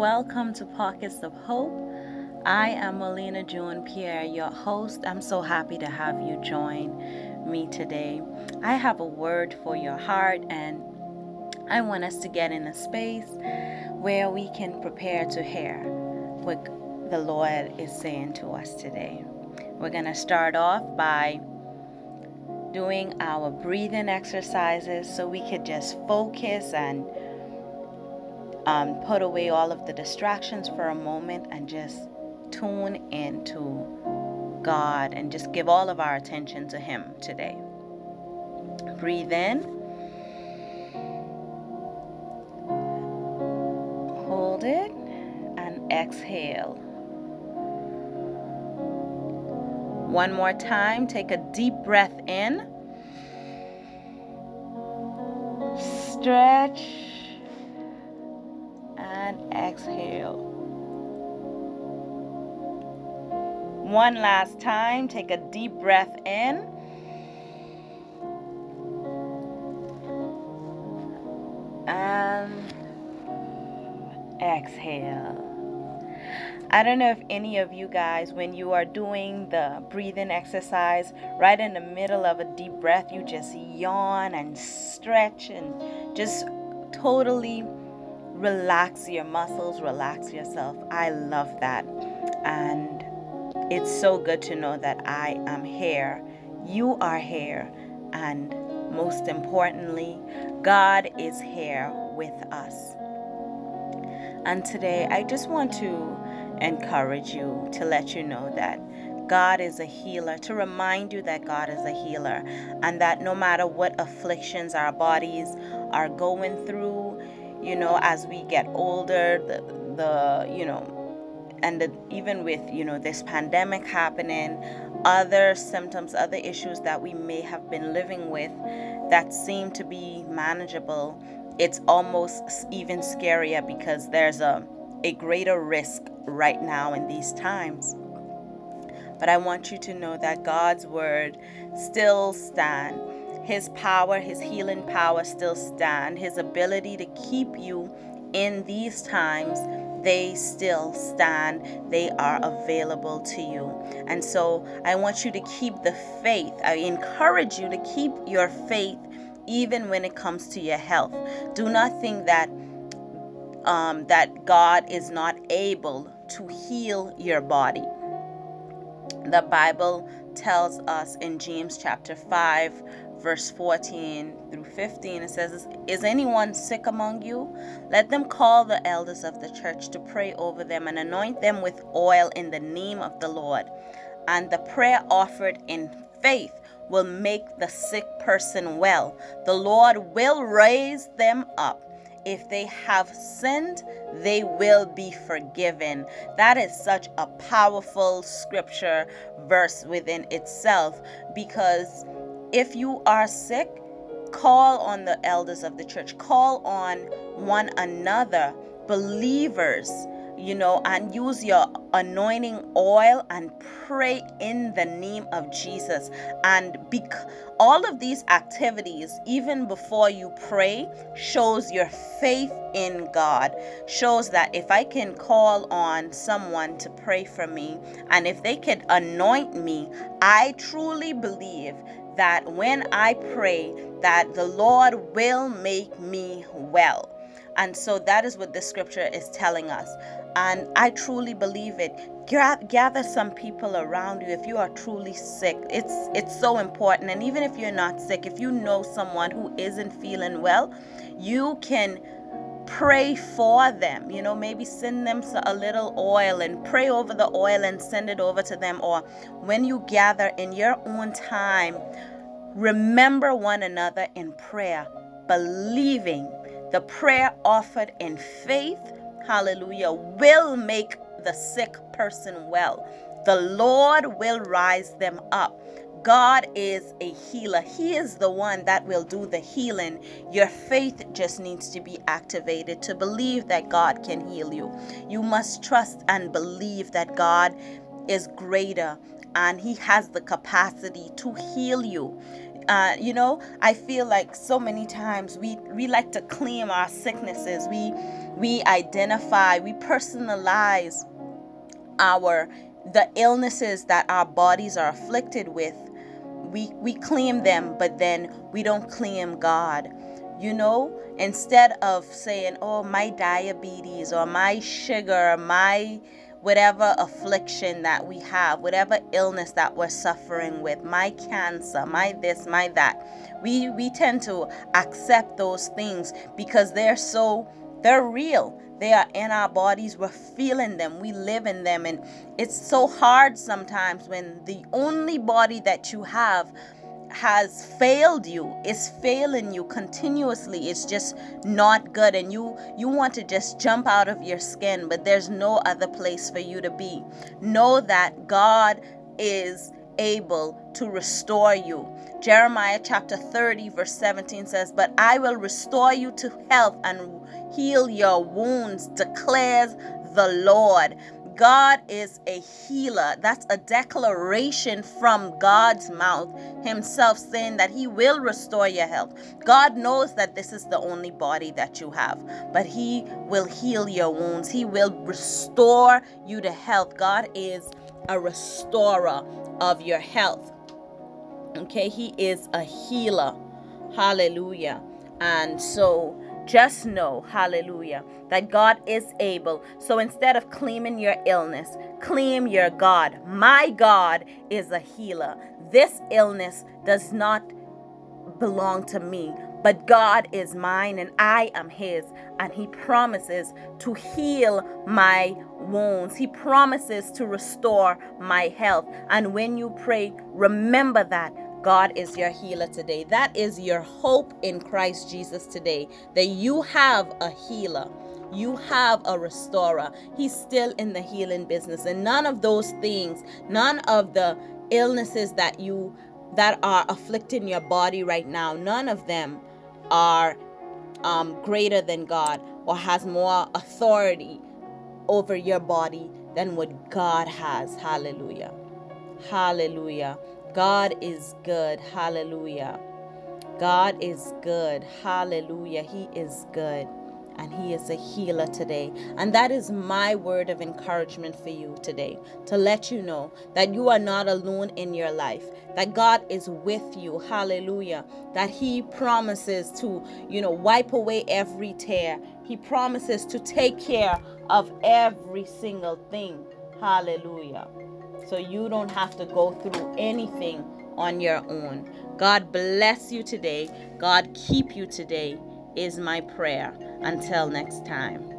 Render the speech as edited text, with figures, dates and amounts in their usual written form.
welcome to Pockets of Hope. I am Melina June Pierre, your host. I'm so happy to have you join me today. I have a word for your heart, and I want us to get in a space where we can prepare to hear what the Lord is saying to us today. We're going to start off by doing our breathing exercises so we could just focus and put away all of the distractions for a moment and just tune into God and just give all of our attention to Him today. Breathe in, hold it, and exhale. One more time, take a deep breath in, stretch, and exhale. One last time, take a deep breath in, and exhale. I don't know if any of you guys, when you are doing the breathing exercise, right in the middle of a deep breath, you just yawn and stretch and just totally relax your muscles, relax yourself. I love that. And it's so good to know that I am here, you are here, and most importantly, God is here with us. And today, I just want to encourage you, to let you know that God is a healer, to remind you that God is a healer, and that no matter what afflictions our bodies are going through, as we get older, even with, this pandemic happening, other symptoms, other issues that we may have been living with that seem to be manageable, it's almost even scarier because there's a greater risk right now in these times. But I want you to know that God's word still stands. His power, his healing power still stand. His ability to keep you in these times, they still stand. They are available to you. And so I want you to keep the faith. I encourage you to keep your faith even when it comes to your health. Do not think that God is not able to heal your body. The Bible tells us in James chapter 5, verse 14 through 15, it says, "Is anyone sick among you? Let them call the elders of the church to pray over them and anoint them with oil in the name of the Lord. And the prayer offered in faith will make the sick person well. The Lord will raise them up. If they have sinned, they will be forgiven." That is such a powerful scripture verse within itself, because if you are sick, call on the elders of the church, call on one another, believers, and use your anointing oil and pray in the name of Jesus. And all of these activities, even before you pray, shows your faith in God, shows that if I can call on someone to pray for me, and if they can anoint me, I truly believe that when I pray, that the Lord will make me well. And so that is what the scripture is telling us. And I truly believe it. Gather some people around you if you are truly sick. It's so important. And even if you're not sick, if you know someone who isn't feeling well, you can pray for them. Maybe send them a little oil and pray over the oil and send it over to them. Or when you gather in your own time, remember one another in prayer, believing the prayer offered in faith, hallelujah, will make the sick person well. The Lord will rise them up. God is a healer. He is the one that will do the healing. Your faith just needs to be activated to believe that God can heal you. You must trust and believe that God is greater and He has the capacity to heal you. I feel like so many times we like to claim our sicknesses. We identify, we personalize the illnesses that our bodies are afflicted with. We claim them, but then we don't claim God. Instead of saying, oh, my diabetes or my sugar, my whatever affliction that we have, whatever illness that we're suffering with, my cancer, my this, my that, we tend to accept those things because they're real. They are in our bodies. We're feeling them. We live in them. And it's so hard sometimes when the only body that you have has failed you, is failing you continuously. It's just not good, and you want to just jump out of your skin, but there's no other place for you to be. Know that God is able to restore you. Jeremiah chapter 30 verse 17 says, but I will restore you to health and heal your wounds, declares the Lord. God is a healer. That's a declaration from God's mouth himself, saying that he will restore your health. God knows that this is the only body that you have, but he will heal your wounds. He will restore you to health. God is a restorer of your health. Okay, he is a healer. Hallelujah. And so just know, hallelujah, that God is able. So instead of claiming your illness, claim your God. My God is a healer. This illness does not belong to me, but God is mine and I am his, and he promises to heal my wounds. He promises to restore my health. And when you pray, remember that God is your healer today. That is your hope in Christ Jesus today, that you have a healer. You have a restorer. He's still in the healing business. And none of those things, none of the illnesses that are afflicting your body right now, none of them are greater than God or has more authority over your body than what God has. Hallelujah. Hallelujah. God is good. Hallelujah. God is good. Hallelujah. He is good. And he is a healer today. And that is my word of encouragement for you today, to let you know that you are not alone in your life, that God is with you. Hallelujah. That he promises to, wipe away every tear. He promises to take care of every single thing. Hallelujah. So you don't have to go through anything on your own. God bless you today. God keep you today is my prayer. Until next time.